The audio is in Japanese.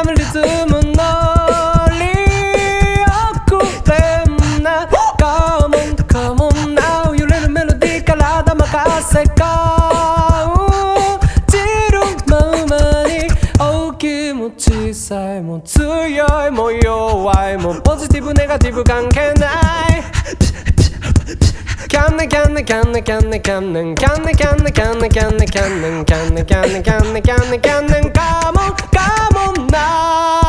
のリズム乗り遅れんな Come on come on now 揺れるメロディー体任せか散るままに大きいも小さいも強いも弱いもポジティブネガティブ関係ない Can they can they can they can they can they can they can they can they can they can they can they can they can they can they can they come on come on now